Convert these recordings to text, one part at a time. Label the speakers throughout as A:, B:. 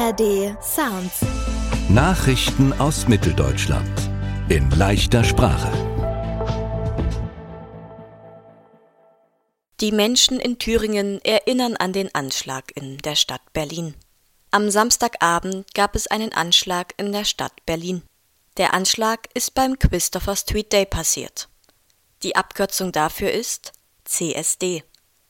A: ARD Sounds.
B: Nachrichten aus Mitteldeutschland in leichter Sprache.
C: Die Menschen in Thüringen erinnern an den Anschlag in der Stadt Berlin. Am Samstagabend gab es einen Anschlag in der Stadt Berlin. Der Anschlag ist beim Christopher Street Day passiert. Die Abkürzung dafür ist CSD.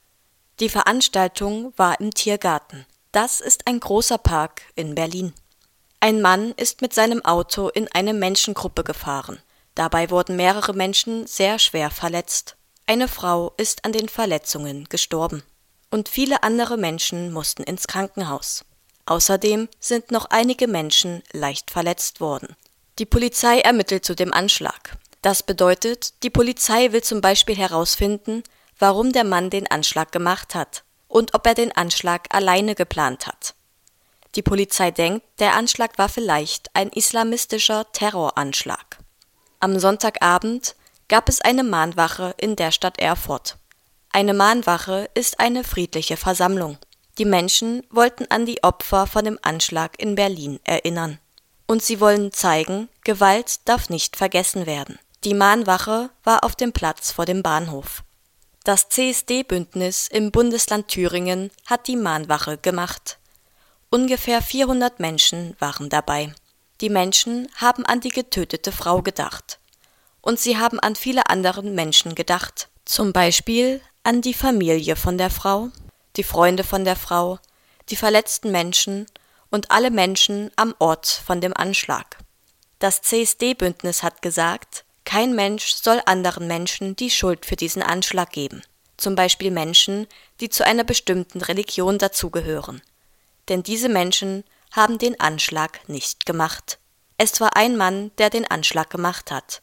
C: Die Veranstaltung war im Tiergarten. Das ist ein großer Park in Berlin. Ein Mann ist mit seinem Auto in eine Menschengruppe gefahren. Dabei wurden mehrere Menschen sehr schwer verletzt. Eine Frau ist an den Verletzungen gestorben. Und viele andere Menschen mussten ins Krankenhaus. Außerdem sind noch einige Menschen leicht verletzt worden. Die Polizei ermittelt zu dem Anschlag. Das bedeutet, die Polizei will zum Beispiel herausfinden, warum der Mann den Anschlag gemacht hat und ob er den Anschlag alleine geplant hat. Die Polizei denkt, der Anschlag war vielleicht ein islamistischer Terroranschlag. Am Sonntagabend gab es eine Mahnwache in der Stadt Erfurt. Eine Mahnwache ist eine friedliche Versammlung. Die Menschen wollten an die Opfer von dem Anschlag in Berlin erinnern. Und sie wollen zeigen, Gewalt darf nicht vergessen werden. Die Mahnwache war auf dem Platz vor dem Bahnhof. Das CSD-Bündnis im Bundesland Thüringen hat die Mahnwache gemacht. Ungefähr 400 Menschen waren dabei. Die Menschen haben an die getötete Frau gedacht. Und sie haben an viele andere Menschen gedacht. Zum Beispiel an die Familie von der Frau, die Freunde von der Frau, die verletzten Menschen und alle Menschen am Ort von dem Anschlag. Das CSD-Bündnis hat gesagt, kein Mensch soll anderen Menschen die Schuld für diesen Anschlag geben. Zum Beispiel Menschen, die zu einer bestimmten Religion dazugehören. Denn diese Menschen haben den Anschlag nicht gemacht. Es war ein Mann, der den Anschlag gemacht hat.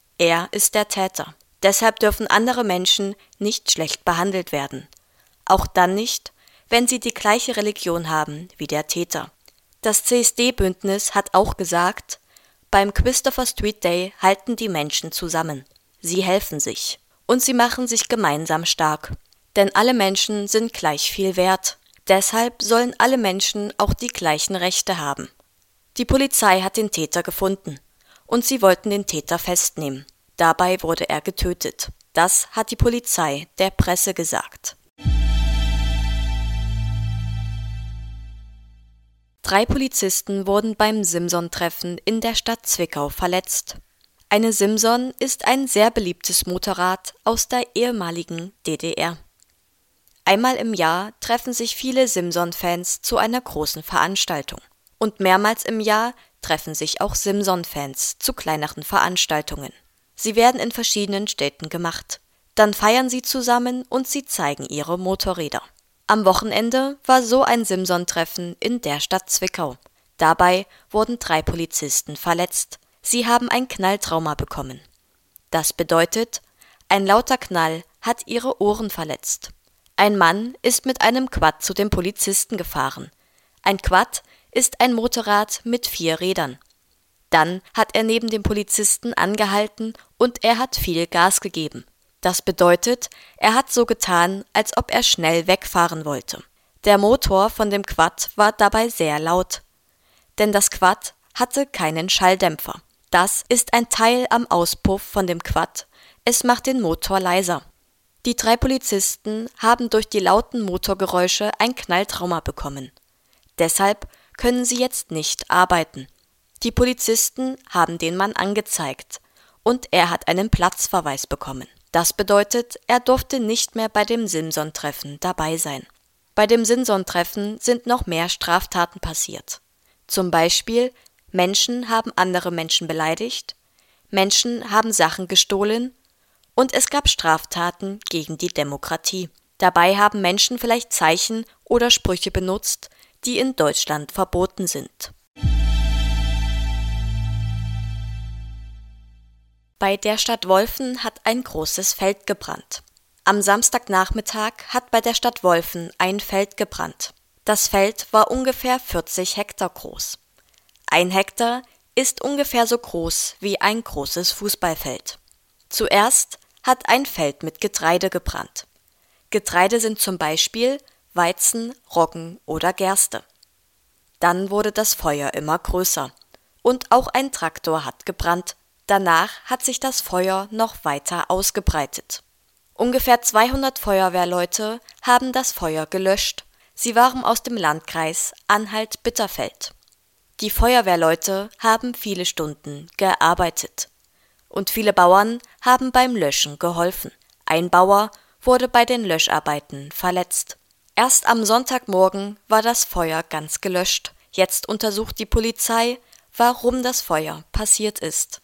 C: Er ist der Täter. Deshalb dürfen andere Menschen nicht schlecht behandelt werden. Auch dann nicht, wenn sie die gleiche Religion haben wie der Täter. Das CSD-Bündnis hat auch gesagt, beim Christopher Street Day halten die Menschen zusammen. Sie helfen sich. Und sie machen sich gemeinsam stark. Denn alle Menschen sind gleich viel wert. Deshalb sollen alle Menschen auch die gleichen Rechte haben. Die Polizei hat den Täter gefunden. Und sie wollten den Täter festnehmen. Dabei wurde er getötet. Das hat die Polizei der Presse gesagt. 3 Polizisten wurden beim Simson-Treffen in der Stadt Zwickau verletzt. Eine Simson ist ein sehr beliebtes Motorrad aus der ehemaligen DDR. Einmal im Jahr treffen sich viele Simson-Fans zu einer großen Veranstaltung. Und mehrmals im Jahr treffen sich auch Simson-Fans zu kleineren Veranstaltungen. Sie werden in verschiedenen Städten gemacht. Dann feiern sie zusammen und sie zeigen ihre Motorräder. Am Wochenende war so ein Simson-Treffen in der Stadt Zwickau. Dabei wurden 3 Polizisten verletzt. Sie haben ein Knalltrauma bekommen. Das bedeutet, ein lauter Knall hat ihre Ohren verletzt. Ein Mann ist mit einem Quad zu dem Polizisten gefahren. Ein Quad ist ein Motorrad mit 4 Rädern. Dann hat er neben dem Polizisten angehalten und er hat viel Gas gegeben. Das bedeutet, er hat so getan, als ob er schnell wegfahren wollte. Der Motor von dem Quad war dabei sehr laut, denn das Quad hatte keinen Schalldämpfer. Das ist ein Teil am Auspuff von dem Quad, es macht den Motor leiser. Die 3 Polizisten haben durch die lauten Motorgeräusche ein Knalltrauma bekommen. Deshalb können sie jetzt nicht arbeiten. Die Polizisten haben den Mann angezeigt und er hat einen Platzverweis bekommen. Das bedeutet, er durfte nicht mehr bei dem Simson-Treffen dabei sein. Bei dem Simson-Treffen sind noch mehr Straftaten passiert. Zum Beispiel, Menschen haben andere Menschen beleidigt, Menschen haben Sachen gestohlen und es gab Straftaten gegen die Demokratie. Dabei haben Menschen vielleicht Zeichen oder Sprüche benutzt, die in Deutschland verboten sind. Bei der Stadt Wolfen hat ein großes Feld gebrannt. Am Samstagnachmittag hat bei der Stadt Wolfen ein Feld gebrannt. Das Feld war ungefähr 40 Hektar groß. 1 Hektar ist ungefähr so groß wie ein großes Fußballfeld. Zuerst hat ein Feld mit Getreide gebrannt. Getreide sind zum Beispiel Weizen, Roggen oder Gerste. Dann wurde das Feuer immer größer. Und auch ein Traktor hat gebrannt. Danach hat sich das Feuer noch weiter ausgebreitet. Ungefähr 200 Feuerwehrleute haben das Feuer gelöscht. Sie waren aus dem Landkreis Anhalt-Bitterfeld. Die Feuerwehrleute haben viele Stunden gearbeitet. Und viele Bauern haben beim Löschen geholfen. Ein Bauer wurde bei den Löscharbeiten verletzt. Erst am Sonntagmorgen war das Feuer ganz gelöscht. Jetzt untersucht die Polizei, warum das Feuer passiert ist.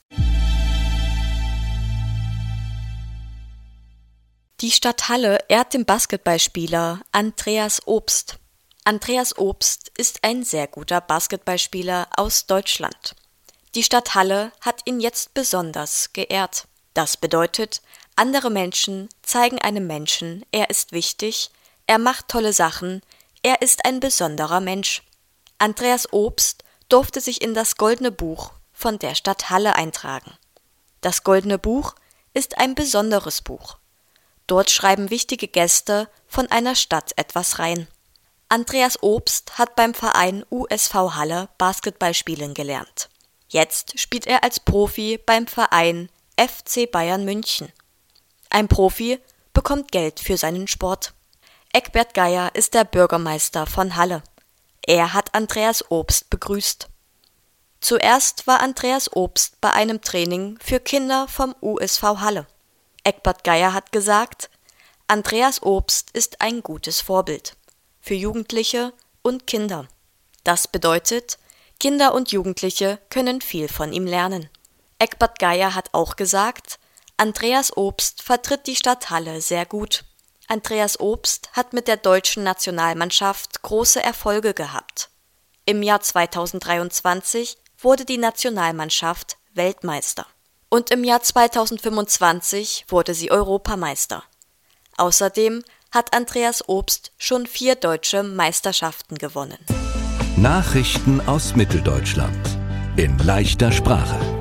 C: Die Stadt Halle ehrt den Basketballspieler Andreas Obst. Andreas Obst ist ein sehr guter Basketballspieler aus Deutschland. Die Stadt Halle hat ihn jetzt besonders geehrt. Das bedeutet, andere Menschen zeigen einem Menschen, er ist wichtig, er macht tolle Sachen, er ist ein besonderer Mensch. Andreas Obst durfte sich in das Goldene Buch von der Stadt Halle eintragen. Das Goldene Buch ist ein besonderes Buch. Dort schreiben wichtige Gäste von einer Stadt etwas rein. Andreas Obst hat beim Verein USV Halle Basketball spielen gelernt. Jetzt spielt er als Profi beim Verein FC Bayern München. Ein Profi bekommt Geld für seinen Sport. Eckbert Geier ist der Bürgermeister von Halle. Er hat Andreas Obst begrüßt. Zuerst war Andreas Obst bei einem Training für Kinder vom USV Halle. Eckbert Geier hat gesagt, Andreas Obst ist ein gutes Vorbild für Jugendliche und Kinder. Das bedeutet, Kinder und Jugendliche können viel von ihm lernen. Eckbert Geier hat auch gesagt, Andreas Obst vertritt die Stadt Halle sehr gut. Andreas Obst hat mit der deutschen Nationalmannschaft große Erfolge gehabt. Im Jahr 2023 wurde die Nationalmannschaft Weltmeister. Und im Jahr 2025 wurde sie Europameister. Außerdem hat Andreas Obst schon 4 deutsche Meisterschaften gewonnen.
B: Nachrichten aus Mitteldeutschland in leichter Sprache.